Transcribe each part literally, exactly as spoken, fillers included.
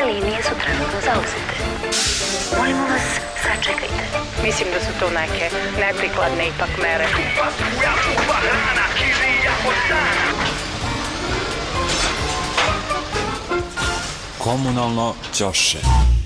linije su trenutno zauzete. Molimo vas, sačekajte. Mislim da su to neke neprikladne ipak mere. Komunalno ćoše.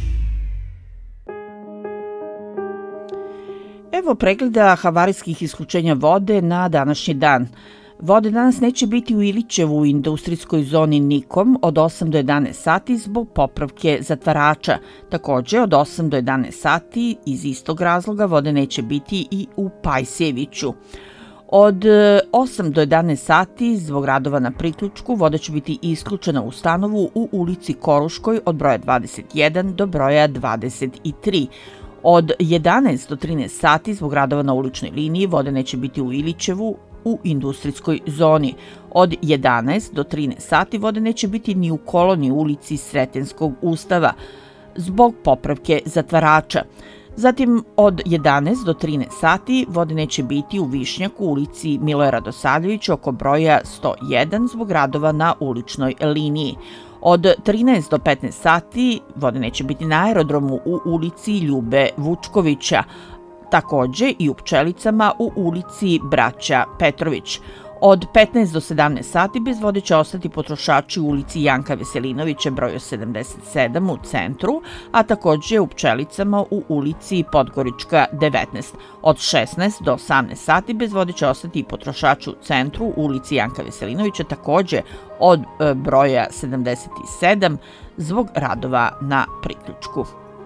Evo pregleda havarijskih isključenja vode na današnji dan. Vode danas neće biti u Ilićevu u industrijskoj zoni Nikom od osam do jedanaest sati zbog popravke zatvarača. Također od osam do jedanaest sati iz istog razloga vode neće biti i u Pajsjeviću. Od osam do jedanaest sati zbog radova na priključku voda će biti isključena u stanovu u ulici Koruškoj od broja dvadeset jedan do broja dvadeset tri. Od jedanaest do trinaest sati zbog radova na uličnoj liniji vode neće biti u Ilićevu u industrijskoj zoni. Od jedanaest do trinaest sati vode neće biti ni u koloni ulici Sretenskog ustava zbog popravke zatvarača. Zatim od jedanaest do trinaest sati vode neće biti u Višnjaku ulici Miloja Radosavljevića oko broja sto jedan zbog radova na uličnoj liniji. Od trinaest do petnaest sati vode neće biti na aerodromu u ulici Ljube Vučkovića, također i u Pčelicama u ulici Braća Petrović. Od petnaest do sedamnaest sati bez vode će ostati potrošači u ulici Janka Veselinovića broj sedamdeset sedam u centru, a također u Pčelicama u ulici Podgorička devetnaest. Od šesnaest do osamnaest sati bez vode će ostati i potrošači u centru u ulici Janka Veselinovića također od e, broja sedamdeset sedam zbog radova na priključku.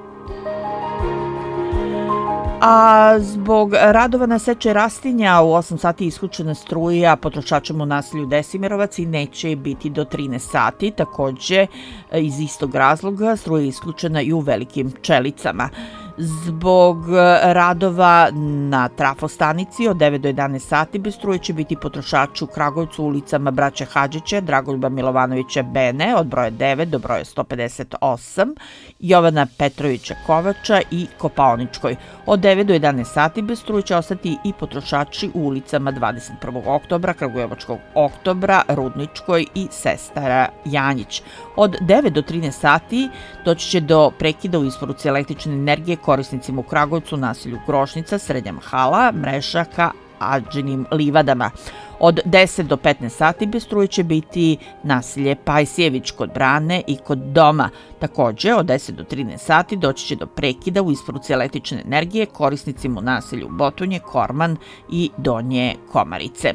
A zbog radova na seče rastinja u osam sati isključena struja potrošačima u naselju Desimirovac i neće biti do trinaest sati. Također iz istog razloga struja je isključena i u Velikim Pčelicama. Zbog radova na trafostanici od devet do jedanaest sati bez struje će biti potrošači u Kragujevcu u ulicama Braće Hadžića, Dragoljuba Milovanovića Bene od broja devet do broja sto pedeset osam, Jovana Petrovića Kovača i Kopaoničkoj. Od devet do jedanaest sati bez struje će ostati i potrošači u ulicama dvadeset prvog oktobra, Kragujevačkog oktobra, Rudničkoj i Sestara Janjić. Od devet do trinaest sati doći će do prekida u isporuci električne energije korisnicima u Kragujevcu, naselju Grošnica, Srednja Mahala, mreža ka Adžinim livadama. Od deset do petnaest sati bez struje će biti naselje Pajsjević kod Brane i kod Doma. Također od deset do trinaest sati doći će do prekida u isporuci električne energije korisnicima u naselju Botunje, Korman i Donje Komarice.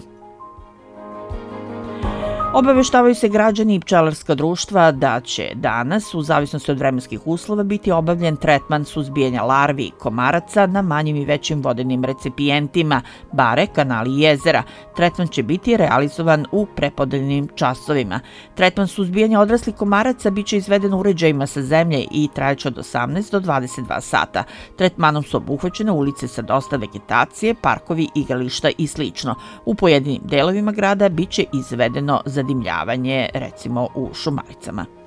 Obaveštavaju se građani i pčelarska društva da će danas, u zavisnosti od vremenskih uslova, biti obavljen tretman suzbijanja larvi i komaraca na manjim i većim vodenim recipijentima, bare, kanali i jezera. Tretman će biti realizovan u prepodnevnim časovima. Tretman suzbijanja odraslih komaraca biće izveden uređajima sa zemlje i trajeće od osamnaest do dvadeset dva sata. Tretmanom su obuhvaćene ulice sa dosta vegetacije, parkovi, igrališta i sl. U pojedinim delovima grada biće izvedeno zadimljavanje, recimo u Šumaricama.